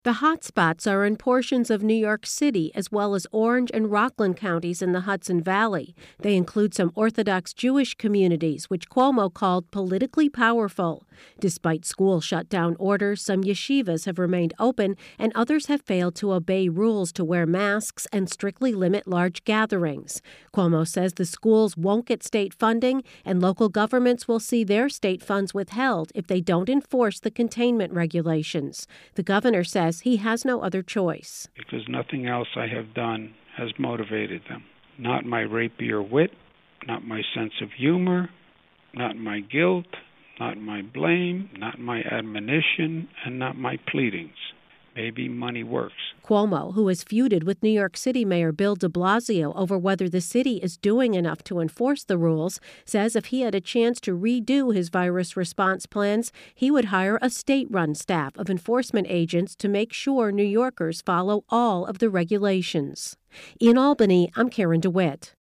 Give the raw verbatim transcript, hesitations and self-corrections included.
The hotspots are in portions of New York City as well as Orange and Rockland counties in the Hudson Valley. They include some Orthodox Jewish communities, which Cuomo called politically powerful. Despite school shutdown orders, some yeshivas have remained open and others have failed to obey rules to wear masks and strictly limit large gatherings. Cuomo says the schools won't get state funding and local governments will see their state funds withheld if they don't enforce the containment regulations. The governor says he has no other choice. Because nothing else I have done has motivated them. Not my rapier wit, not my sense of humor, not my guilt, not my blame, not my admonition, and not my pleadings. Maybe money works. Cuomo, who has feuded with New York City Mayor Bill de Blasio over whether the city is doing enough to enforce the rules, says if he had a chance to redo his virus response plans, he would hire a state-run staff of enforcement agents to make sure New Yorkers follow all of the regulations. In Albany, I'm Karen DeWitt.